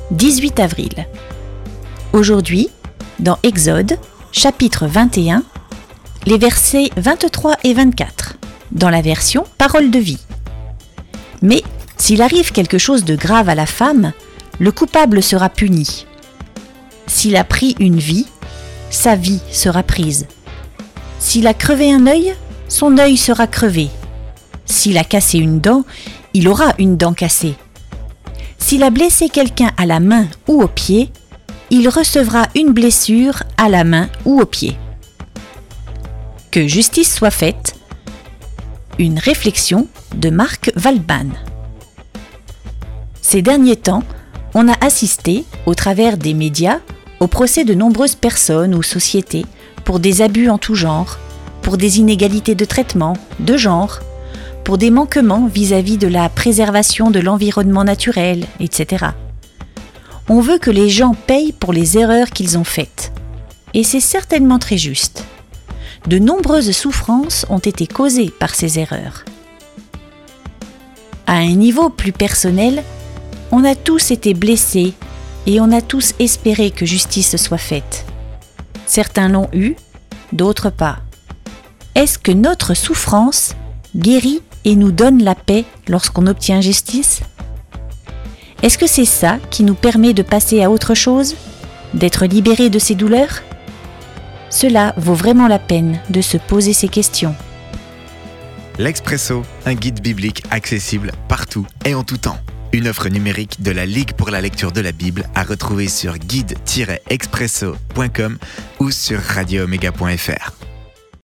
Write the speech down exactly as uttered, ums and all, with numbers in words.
dix-huit avril. Aujourd'hui, dans Exode, chapitre vingt et un, les versets vingt-trois et vingt-quatre, dans la version Parole de vie. Mais s'il arrive quelque chose de grave à la femme, le coupable sera puni. S'il a pris une vie, sa vie sera prise. S'il a crevé un œil, son œil sera crevé. S'il a cassé une dent, il aura une dent cassée. S'il a blessé quelqu'un à la main ou au pied, il recevra une blessure à la main ou au pied. Que justice soit faite. Une réflexion de Marc Valban. Ces derniers temps, on a assisté, au travers des médias, au procès de nombreuses personnes ou sociétés pour des abus en tout genre, pour des inégalités de traitement, de genre, pour des manquements vis-à-vis de la préservation de l'environnement naturel, et cetera. On veut que les gens payent pour les erreurs qu'ils ont faites. Et c'est certainement très juste. De nombreuses souffrances ont été causées par ces erreurs. À un niveau plus personnel, on a tous été blessés et on a tous espéré que justice soit faite. Certains l'ont eu, d'autres pas. Est-ce que notre souffrance guérit et nous donne la paix lorsqu'on obtient justice ? Est-ce que c'est ça qui nous permet de passer à autre chose, d'être libérés de ces douleurs ? Cela vaut vraiment la peine de se poser ces questions. L'Expresso, un guide biblique accessible partout et en tout temps. Une offre numérique de la Ligue pour la lecture de la Bible à retrouver sur guide tiret expresso point com ou sur radio omega point f r.